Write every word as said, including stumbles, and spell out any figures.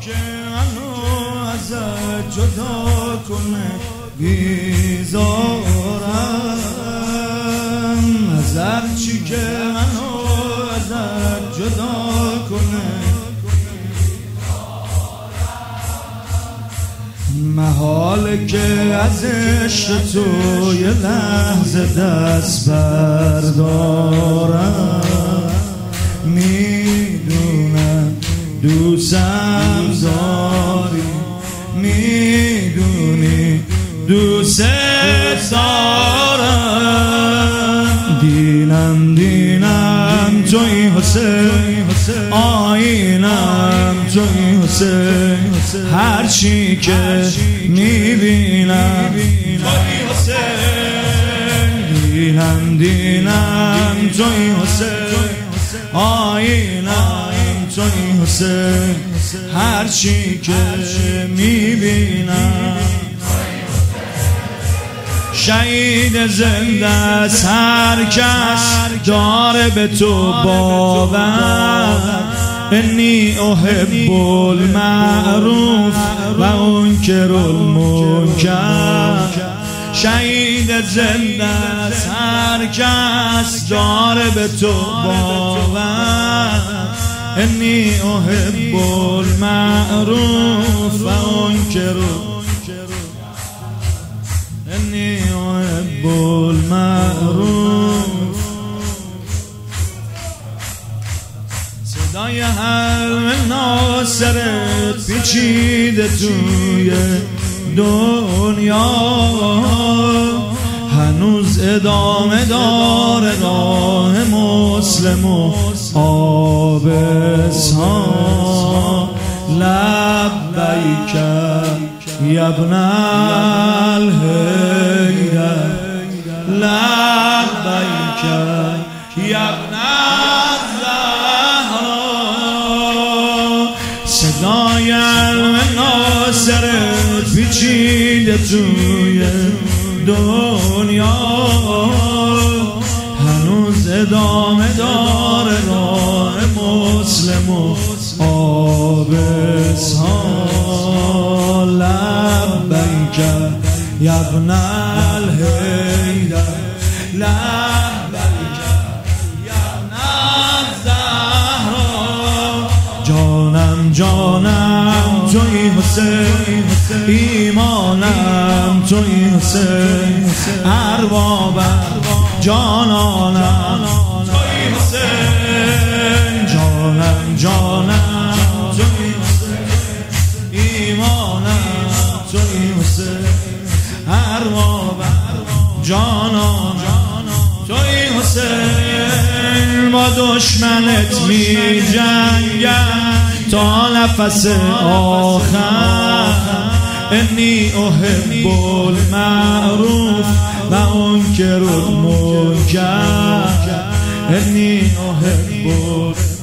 که منو ازت جدا کنه بیزارم، از هرچی که منو ازت جدا کنه محاله که از عشق تو یه لحظه دست بردارم. میدونم دوستم داری، میدونی دوست دارم. دینم دینم توی حسین، آینم توی حسین، هرچی که میبینم توی حسین. دینم دینم توی حسین، آینم توی حسین، هرچی که میبینم. شهید زنده است هر کس داره به تو باور. انی احب المعروف و انکر المنکر. شهید زنده است هر کس داره به تو باور. انی احب المعروف و انکر انی احب المعروف. صدای حلم ناصرت پیچیده توی دنیا، هنوز ادامه داره راه مسلم و آبسها. لبیک یا ابن الهیدر، لبیک یا ابن الزهرا. صدای علم ناصرت پیچیده توی دنیا، هنوز ادامه داره راه مسلم و آبسها. لبیک یا ابن الهیدر، لبیک یا ابن الزهرا. جانم جانم توی حسین، ایمانم توی حسین، اربابم جانانم توی حسین. جانم جانم توی حسین، ایمانم توی حسین، اربابم جانانم توی حسین. با دشمنت می جنگم تا نفس آخر. انی احب المعروف و انکر المنکر. انی احب